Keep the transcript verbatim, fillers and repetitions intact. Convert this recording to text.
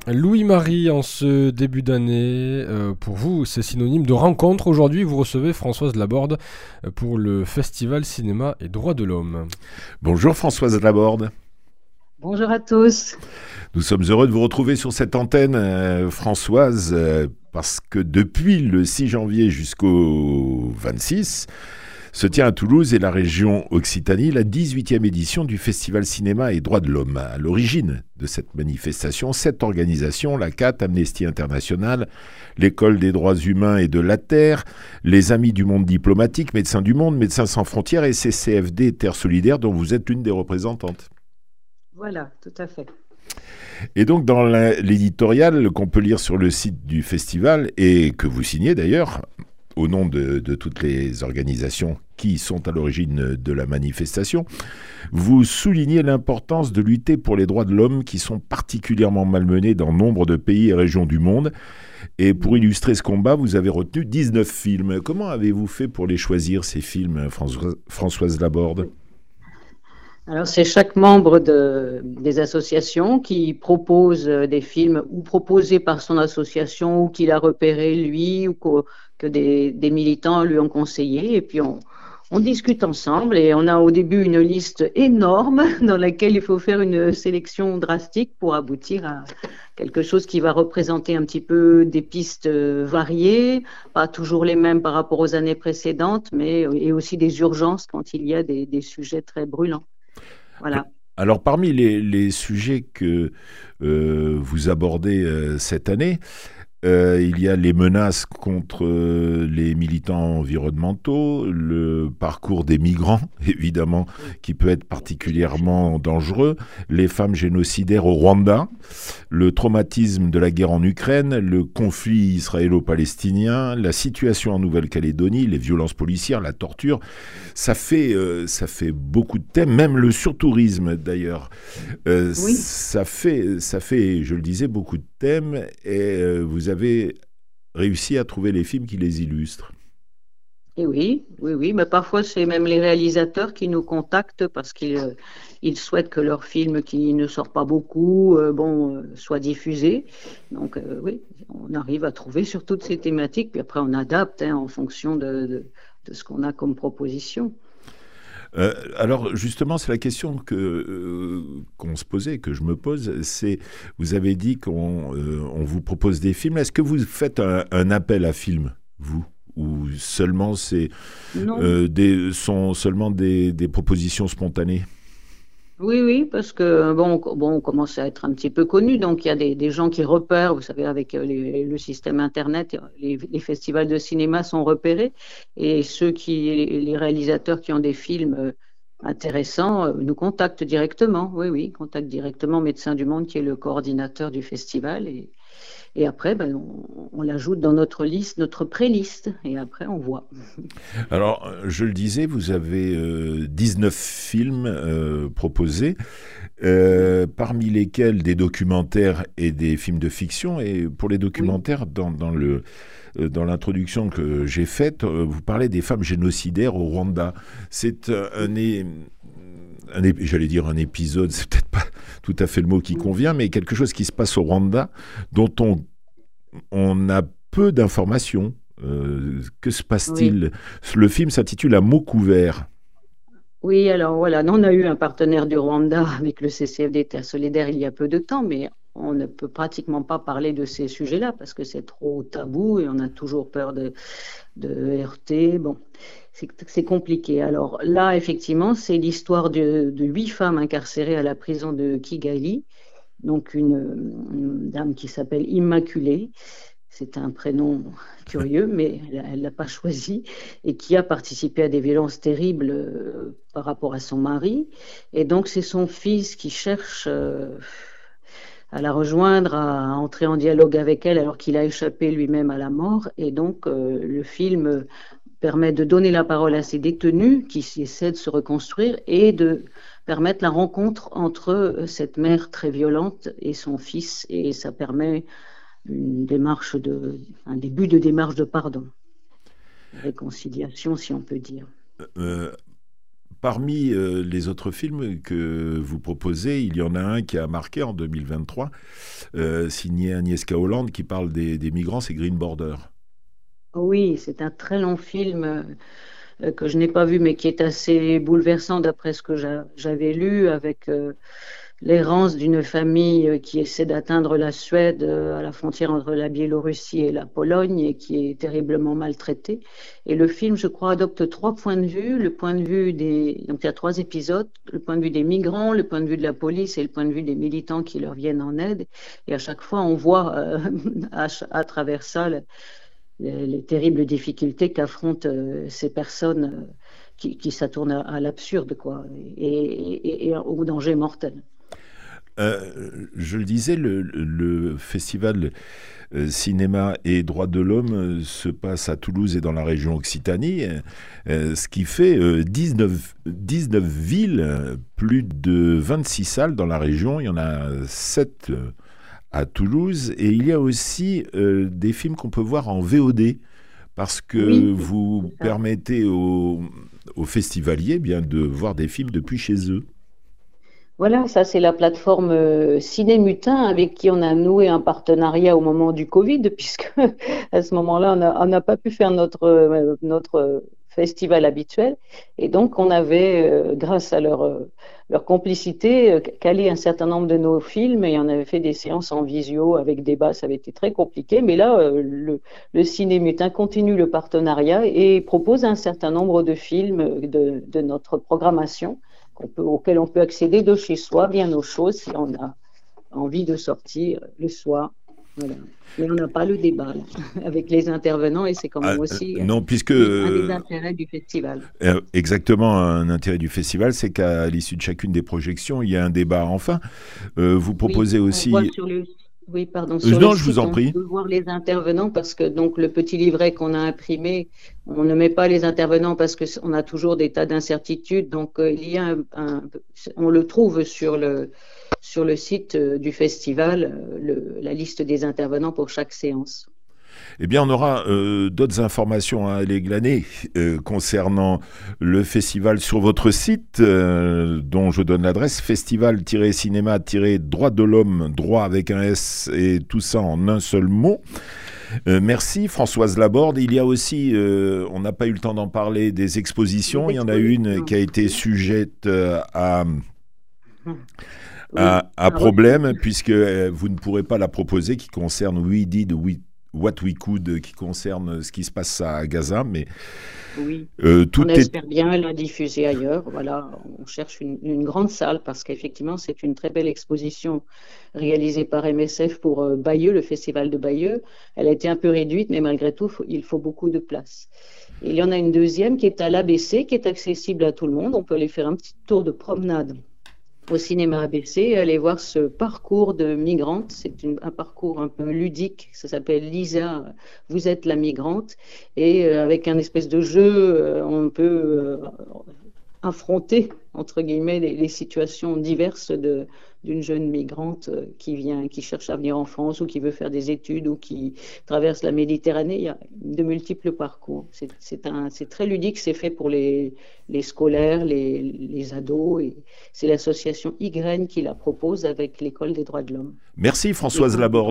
Louis-Marie, en ce début d'année, euh, pour vous, c'est synonyme de rencontre. Aujourd'hui, vous recevez Françoise Laborde euh, pour le Festival Cinéma et Droits de l'Homme. Bonjour Françoise Laborde. Bonjour à tous. Nous sommes heureux de vous retrouver sur cette antenne, euh, Françoise, euh, parce que depuis le six janvier jusqu'au vingt-six, se tient à Toulouse et la région Occitanie la dix-huitième édition du Festival Cinéma et Droits de l'Homme. À l'origine de cette manifestation, cette organisation, la C A T, Amnesty International, l'École des droits humains et de la Terre, les Amis du monde diplomatique, Médecins du monde, Médecins sans frontières et C C F D Terre solidaire, dont vous êtes l'une des représentantes. Voilà, tout à fait. Et donc dans l'éditorial qu'on peut lire sur le site du festival, et que vous signez d'ailleurs, au nom de, de toutes les organisations qui sont à l'origine de la manifestation, vous soulignez l'importance de lutter pour les droits de l'homme qui sont particulièrement malmenés dans nombre de pays et régions du monde. Et pour illustrer ce combat, vous avez retenu dix-neuf films. Comment avez-vous fait pour les choisir, ces films, Françoise, Françoise Laborde ? Alors, c'est chaque membre de, des associations qui propose des films ou proposés par son association ou qu'il a repéré lui ou que, que des, des militants lui ont conseillé. Et puis, on, on discute ensemble et on a au début une liste énorme dans laquelle il faut faire une sélection drastique pour aboutir à quelque chose qui va représenter un petit peu des pistes variées, pas toujours les mêmes par rapport aux années précédentes, mais et aussi des urgences quand il y a des, des sujets très brûlants. Voilà. Alors, parmi les, les sujets que euh, vous abordez euh, cette année, euh, il y a les menaces contre euh, les militants environnementaux, le parcours des migrants, évidemment, qui peut être particulièrement dangereux, les femmes génocidaires au Rwanda, le traumatisme de la guerre en Ukraine, le conflit israélo-palestinien, la situation en Nouvelle-Calédonie, les violences policières, la torture. Ça fait, euh, ça fait beaucoup de thèmes, même le surtourisme d'ailleurs. Euh, Oui. ça fait, ça fait, je le disais, beaucoup de thèmes et euh, vous avez réussi à trouver les films qui les illustrent. Et oui, oui, oui, mais parfois c'est même les réalisateurs qui nous contactent parce qu'ils euh, ils souhaitent que leur film qui ne sort pas beaucoup, euh, bon, euh, soit diffusé. Donc euh, oui, on arrive à trouver sur toutes ces thématiques, puis après on adapte hein, en fonction de, de, de ce qu'on a comme proposition. Euh, alors justement, c'est la question que euh, qu'on se posait, que je me pose. C'est, vous avez dit qu'on euh, on vous propose des films. Est-ce que vous faites un, un appel à films, vous, ou seulement c'est Non. euh, des sont seulement des, des propositions spontanées? Oui, oui, parce que bon, on, bon, on commence à être un petit peu connu, donc il y a des, des gens qui repèrent, vous savez, avec euh, les- le système Internet, les, les festivals de cinéma sont repérés, et ceux qui, les, les réalisateurs qui ont des films euh, intéressants euh, nous contactent directement, oui, oui, contactent directement Médecins du Monde, qui est le coordinateur du festival, et, et après, ben, on, on l'ajoute dans notre liste, notre pré-liste, et après on voit. Alors, euh, je le disais, vous avez euh, dix-neuf films euh, proposés, euh, parmi lesquels des documentaires et des films de fiction. Et pour les Oui, documentaires, dans, dans le, euh, dans l'introduction que j'ai faite, euh, vous parlez des femmes génocidaires au Rwanda. C'est euh, un, é- un é- j'allais dire un épisode, c'est peut-être pas tout à fait le mot qui convient, mais quelque chose qui se passe au Rwanda dont on, on a peu d'informations. Euh, que se oui. passe-t-il? Le film s'intitule À mots couverts. Oui, alors voilà, nous, on a eu un partenaire du Rwanda avec le C C F D Terre solidaire il y a peu de temps, mais on ne peut pratiquement pas parler de ces sujets-là parce que c'est trop tabou et on a toujours peur de, de heurter. Bon, c'est c'est compliqué. Alors là, effectivement, c'est l'histoire de, de huit femmes incarcérées à la prison de Kigali, donc une, une dame qui s'appelle Immaculée. C'est un prénom curieux, mais elle ne l'a pas choisi, et qui a participé à des violences terribles euh, par rapport à son mari. Et donc, c'est son fils qui cherche euh, à la rejoindre, à entrer en dialogue avec elle, alors qu'il a échappé lui-même à la mort. Et donc, euh, le film permet de donner la parole à ces détenus qui essaient de se reconstruire et de permettre la rencontre entre cette mère très violente et son fils. Et ça permet une démarche de, un début de démarche de pardon, réconciliation, si on peut dire. Euh, parmi euh, les autres films que vous proposez, il y en a un qui a marqué en deux mille vingt-trois, euh, signé Agnieszka Holland, qui parle des, des migrants, c'est Green Border. Oui, c'est un très long film euh, que je n'ai pas vu, mais qui est assez bouleversant d'après ce que j'a- j'avais lu, avec euh, l'errance d'une famille euh, qui essaie d'atteindre la Suède euh, à la frontière entre la Biélorussie et la Pologne et qui est terriblement maltraitée. Et le film, je crois, adopte trois points de vue. Le point de vue des... Donc il y a trois épisodes. Le point de vue des migrants, le point de vue de la police et le point de vue des militants qui leur viennent en aide. Et à chaque fois, on voit euh, à, ch- à travers ça le- les, les terribles difficultés qu'affrontent euh, ces personnes euh, qui, qui s'attournent à, à l'absurde, quoi, et, et- et au danger mortel. Euh, je le disais, le, le festival euh, cinéma et droits de l'homme euh, se passe à Toulouse et dans la région Occitanie, euh, ce qui fait euh, dix-neuf, dix-neuf villes, euh, plus de vingt-six salles dans la région. Il y en a sept euh, à Toulouse. Et il y a aussi euh, des films qu'on peut voir en V O D, parce que Oui, vous c'est ça. permettez aux, aux festivaliers eh bien, de voir des films depuis chez eux. Voilà, ça c'est la plateforme euh, Cinémutin avec qui on a noué un partenariat au moment du Covid, puisque à ce moment-là, on n'a on n'a pas pu faire notre, euh, notre euh, festival habituel. Et donc, on avait, euh, grâce à leur, euh, leur complicité, euh, calé un certain nombre de nos films et on avait fait des séances en visio avec débat. Ça avait été très compliqué. Mais là, euh, le, le Cinémutin continue le partenariat et propose un certain nombre de films de, de notre programmation qu'on peut, auquel on peut accéder de chez soi, bien au chaud, si on a envie de sortir le soir. Voilà. Mais on n'a pas le débat là, avec les intervenants et c'est quand Ah, même euh, aussi non, puisque une- un des euh, intérêts du festival. Euh, exactement, un intérêt du festival, c'est qu'à l'issue de chacune des projections, il y a un débat enfin. Euh, vous Oui, proposez on voit aussi... sur le, oui, pardon, Euh, sur le non, je vous site, en on prie. peut voir les intervenants parce que donc le petit livret qu'on a imprimé, on ne met pas les intervenants parce que on a toujours des tas d'incertitudes. Donc euh, il y a un, un- on le trouve sur le sur le site euh, du festival, euh, le- la liste des intervenants pour chaque séance. Eh bien, on aura euh, d'autres informations à aller glaner euh, concernant le festival sur votre site, euh, dont je donne l'adresse, festival-cinéma-droit de l'homme, droit avec un S et tout ça en un seul mot. Euh, merci Françoise Laborde. Il y a aussi, euh, on n'a pas eu le temps d'en parler, des Les expositions. Il y en a une expositions, qui a été oui. sujette euh, à... Oui, à, à un refus. problème, puisque euh, vous ne pourrez pas la proposer, qui concerne We Did We- What We Could, qui concerne ce qui se passe à Gaza, mais Oui. euh, On tout est... espère bien la diffuser ailleurs. Voilà, on cherche une, une grande salle parce qu'effectivement, c'est une très belle exposition réalisée par M S F pour euh, Bayeux, le festival de Bayeux. Elle a été un peu réduite, mais malgré tout, faut- il faut beaucoup de place. Et il y en a une deuxième qui est à l'A B C, qui est accessible à tout le monde. On peut aller faire un petit tour de promenade au cinéma A B C, aller voir ce parcours de migrante. C'est une- un parcours un peu ludique. Ça s'appelle Lisa, vous êtes la migrante. Et euh, avec un espèce de jeu, euh, on peut euh, affronter, entre guillemets, les, les situations diverses de, d'une jeune migrante euh, qui vient, qui cherche à venir en France ou qui veut faire des études ou qui traverse la Méditerranée. Il y a de multiples parcours. C'est, c'est un, c'est très ludique. C'est fait pour les, les scolaires, les, les ados. Et c'est l'association Y qui la propose avec l'École des droits de l'homme. Merci Et Françoise quand Laborde.